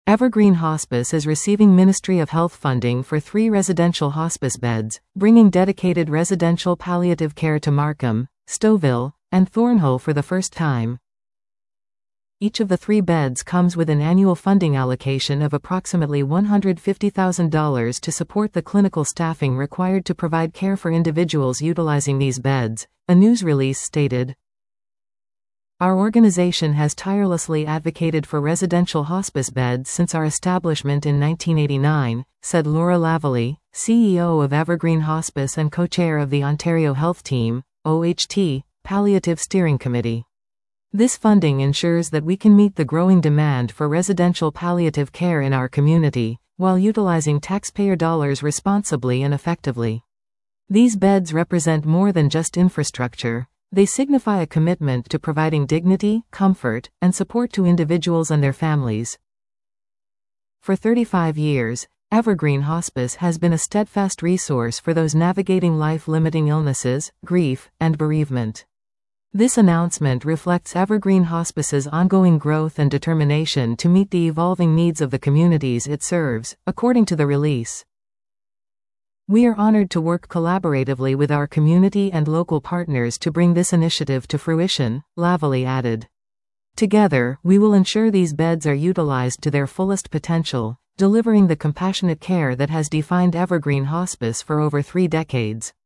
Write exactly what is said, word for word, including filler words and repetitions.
Evergreen Hospice is receiving Ministry of Health funding for three residential hospice beds, bringing dedicated residential palliative care to Markham, Stouffville, and Thornhill for the first time. Each of the three beds comes with an annual funding allocation of approximately one hundred fifty thousand dollars to support the clinical staffing required to provide care for individuals utilizing these beds, a news release stated. Our organization has tirelessly advocated for residential hospice beds since our establishment in nineteen eighty-nine, said Laura Lavallee, C E O of Evergreen Hospice and co-chair of the Ontario Health Team, O H T, Palliative Steering Committee. This funding ensures that we can meet the growing demand for residential palliative care in our community, while utilizing taxpayer dollars responsibly and effectively. These beds represent more than just infrastructure. They signify a commitment to providing dignity, comfort, and support to individuals and their families. For thirty-five years, Evergreen Hospice has been a steadfast resource for those navigating life-limiting illnesses, grief, and bereavement. This announcement reflects Evergreen Hospice's ongoing growth and determination to meet the evolving needs of the communities it serves, according to the release. We are honored to work collaboratively with our community and local partners to bring this initiative to fruition, Lavallee added. Together, we will ensure these beds are utilized to their fullest potential, delivering the compassionate care that has defined Evergreen Hospice for over three decades.